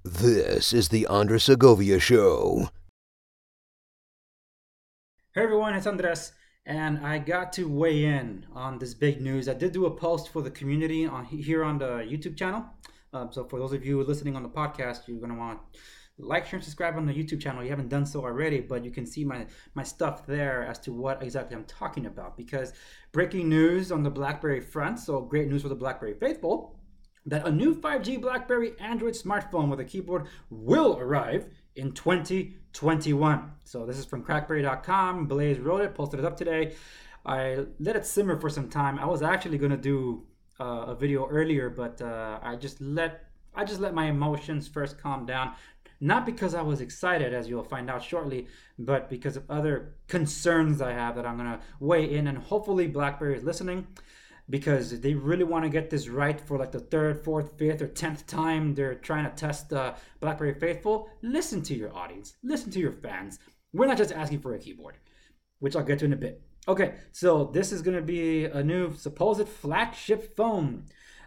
This is the Andres Segovia Show. Hey everyone, it's Andres, and I got to weigh in on this big news. I did do a post for the community on here on the YouTube channel. So for those of you listening on the podcast, you're gonna want to like, share, and subscribe on the YouTube channel. You haven't done so already, but you can see my stuff there as to what exactly I'm talking about. Because breaking news on the BlackBerry front, so great news for the BlackBerry faithful, that a new 5G BlackBerry Android smartphone with a keyboard will arrive in 2021. So this is from crackberry.com. Blaze wrote it, posted it up today. I let it simmer for some time. I was actually going to do a video earlier, but I just let my emotions first calm down. Not because I was excited, as you'll find out shortly, but because of other concerns I have that I'm going to weigh in, and hopefully BlackBerry is listening, because they really want to get this right for like the third, fourth, fifth, or 10th time they're trying to test BlackBerry Faithful. Listen to your audience, listen to your fans. We're not just asking for a keyboard, which I'll get to in a bit. Okay, so this is going to be a new supposed flagship phone,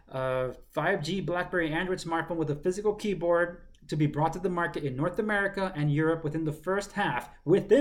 5G BlackBerry Android smartphone with a physical keyboard to be brought to the market in North America and Europe within the first half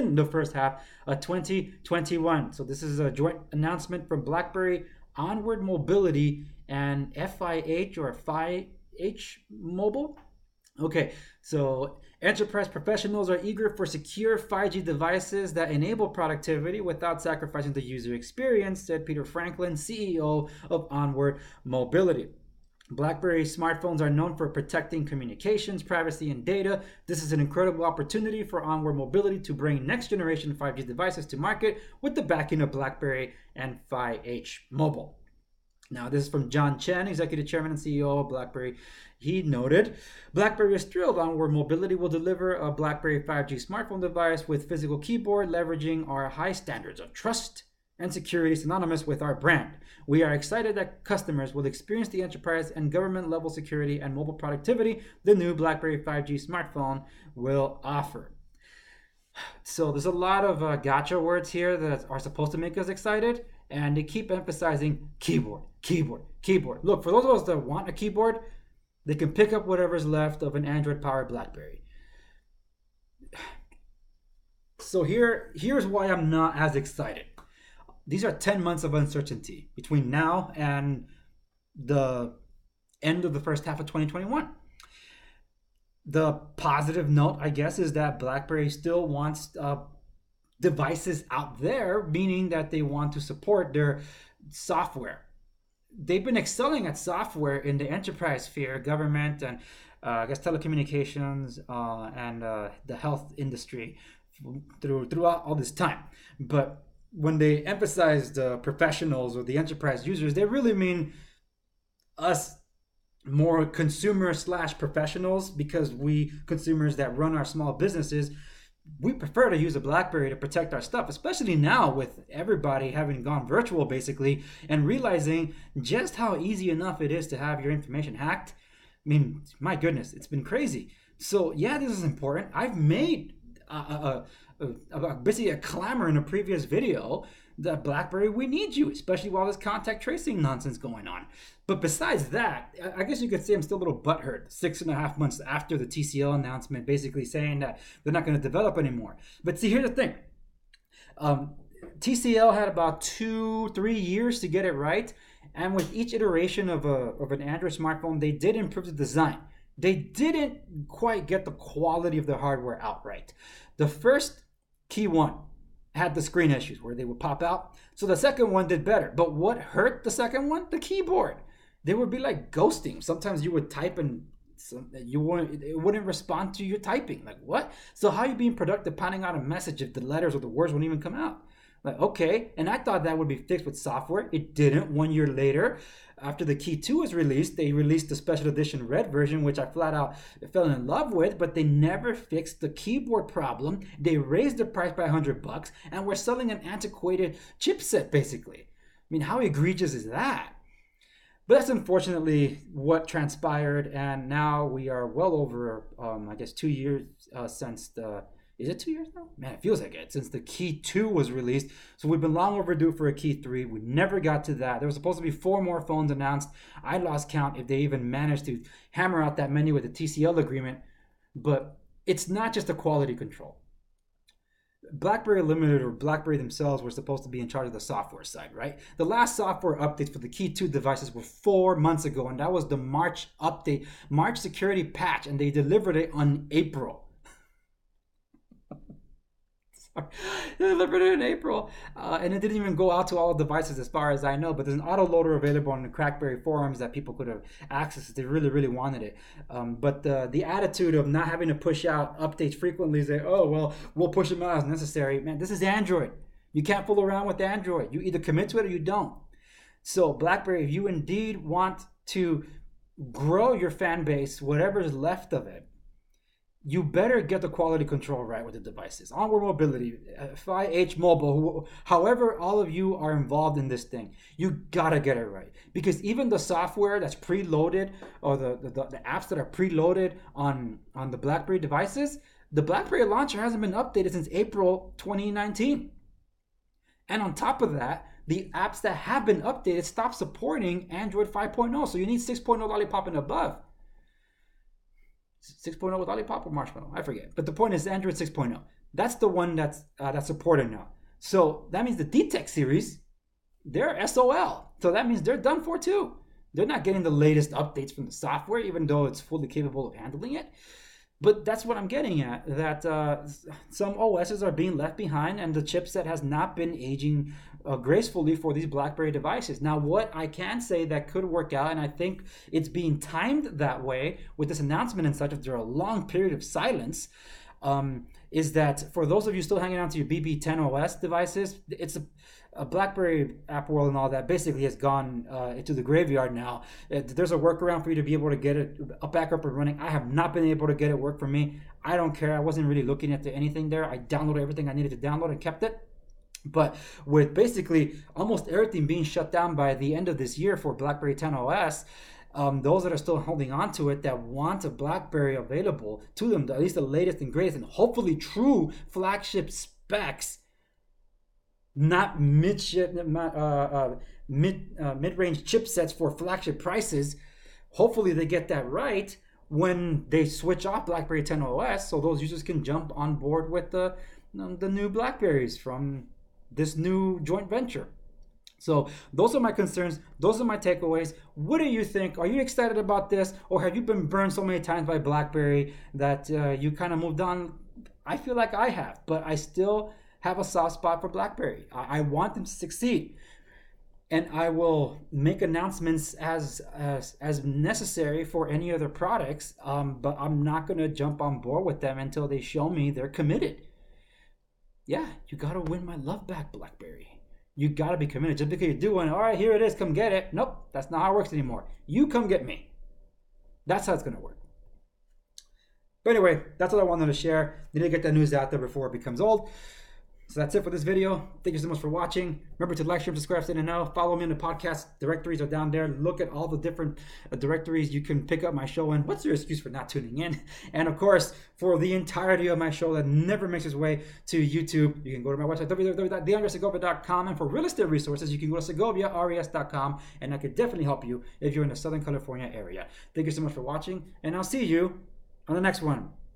of 2021. So this is a joint announcement from BlackBerry, Onward Mobility, and FIH or FIH Mobile. Okay, so enterprise professionals are eager for secure 5G devices that enable productivity without sacrificing the user experience, said Peter Franklin, CEO of Onward Mobility. BlackBerry smartphones are known for protecting communications, privacy, and data. This is an incredible opportunity for Onward Mobility to bring next generation 5G devices to market with the backing of BlackBerry and FIH Mobile. Now, this is from John Chen, Executive Chairman and CEO of BlackBerry. He noted, BlackBerry is thrilled Onward Mobility will deliver a BlackBerry 5G smartphone device with physical keyboard, leveraging our high standards of trust and security synonymous with our brand. We are excited that customers will experience the enterprise and government level security and mobile productivity the new BlackBerry 5G smartphone will offer. So there's a lot of gotcha words here that are supposed to make us excited, and they keep emphasizing keyboard, keyboard, keyboard. Look, for those of us that want a keyboard, they can pick up whatever's left of an Android-powered BlackBerry. So here's why I'm not as excited. These are 10 months of uncertainty between now and the end of the first half of 2021. The positive note, I guess, is that BlackBerry still wants devices out there, meaning that they want to support their software. They've been excelling at software in the enterprise sphere, government, and I guess telecommunications and the health industry throughout all this time. But when they emphasize the professionals or the enterprise users, they really mean us more consumer slash professionals, because we consumers that run our small businesses, we prefer to use a BlackBerry to protect our stuff, especially now with everybody having gone virtual basically and realizing just how easy enough it is to have your information hacked. I mean, my goodness, it's been crazy. So yeah, this is important. I've made basically a clamor in a previous video that BlackBerry, we need you, especially while there's contact tracing nonsense going on. But besides that, I guess you could say I'm still a little butthurt 6.5 months after the TCL announcement, basically saying that they're not going to develop anymore. But see, here's the thing. TCL had about 2-3 years to get it right. And with each iteration of an Android smartphone, they did improve the design. They didn't quite get the quality of the hardware outright. The first Key 1 had the screen issues where they would pop out. So the second one did better. But what hurt the second one? The keyboard. They would be like ghosting. Sometimes you would type and it wouldn't respond to your typing. Like, what? So how are you being productive pounding out a message if the letters or the words wouldn't even come out? Like, okay. And I thought that would be fixed with software. It didn't. 1 year later, after the Key 2 was released, they released the special edition red version, which I flat out fell in love with, but they never fixed the keyboard problem. They raised the price by $100 and we're selling an antiquated chipset, basically. I mean, how egregious is that? But that's unfortunately what transpired, and now we are well over, I guess, 2 years since the Is it 2 years now? Man, it feels like it since the Key 2 was released. So we've been long overdue for a Key 3. We never got to that. There was supposed to be 4 more phones announced. I lost count if they even managed to hammer out that many with the TCL agreement. But it's not just a quality control. BlackBerry Limited or BlackBerry themselves were supposed to be in charge of the software side, right? The last software updates for the Key 2 devices were 4 months ago, and that was the March update, March security patch, and they delivered it on April. They delivered it in April, and it didn't even go out to all devices as far as I know, but there's an autoloader available on the Crackberry forums that people could have accessed if they really, really wanted it. But the attitude of not having to push out updates frequently is that, oh, well, we'll push them out as necessary. Man, this is Android. You can't fool around with Android. You either commit to it or you don't. So BlackBerry, if you indeed want to grow your fan base, whatever's left of it, you better get the quality control right with the devices. Onward Mobility, FiH Mobile, however all of you are involved in this thing, you gotta get it right. Because even the software that's preloaded, or the apps that are preloaded on the BlackBerry devices, the BlackBerry launcher hasn't been updated since April 2019. And on top of that, the apps that have been updated stop supporting Android 5.0. So you need 6.0 Lollipop and above. 6.0 with Lollipop or Marshmallow, I forget. But the point is Android 6.0. That's the one that's supported now. So that means the DTEK series, they're SOL. So that means they're done for too. They're not getting the latest updates from the software, even though it's fully capable of handling it. But that's what I'm getting at, that some OSs are being left behind and the chipset has not been aging gracefully for these BlackBerry devices. Now, what I can say that could work out, and I think it's being timed that way with this announcement and such after a long period of silence, is that for those of you still hanging on to your BB10 OS devices, it's a BlackBerry App World and all that basically has gone into the graveyard now. There's a workaround for you to be able to get it back up and running. I have not been able to get it work for me. I don't care. I wasn't really looking at anything there. I downloaded everything I needed to download and kept it. But with basically almost everything being shut down by the end of this year for BlackBerry 10 OS, those that are still holding on to it, that want a BlackBerry available to them, at least the latest and greatest, and hopefully true flagship specs, not mid-range chipsets for flagship prices. Hopefully they get that right when they switch off BlackBerry 10 OS, so those users can jump on board with the new BlackBerries from this new joint venture. So those are my concerns. Those are my takeaways. What do you think? Are you excited about this, or have you been burned so many times by BlackBerry that you kind of moved on? I feel like I have, but I still have a soft spot for BlackBerry. I want them to succeed, and I will make announcements as necessary for any other products. But I'm not going to jump on board with them until they show me they're committed. Yeah, you got to win my love back, BlackBerry. You got to be committed. Just because you do one, all right, here it is, come get it. Nope, that's not how it works anymore. You come get me. That's how it's going to work. But anyway, that's what I wanted to share. Need to get that news out there before it becomes old. So that's it for this video. Thank you so much for watching. Remember to like, share, subscribe, stay to know. Follow me in the podcast directories are down there. Look at all the different directories you can pick up my show in. What's your excuse for not tuning in? And of course, for the entirety of my show that never makes its way to YouTube, you can go to my website, www.theandresegovia.com. And for real estate resources, you can go to segoviares.com. And I could definitely help you if you're in the Southern California area. Thank you so much for watching, and I'll see you on the next one.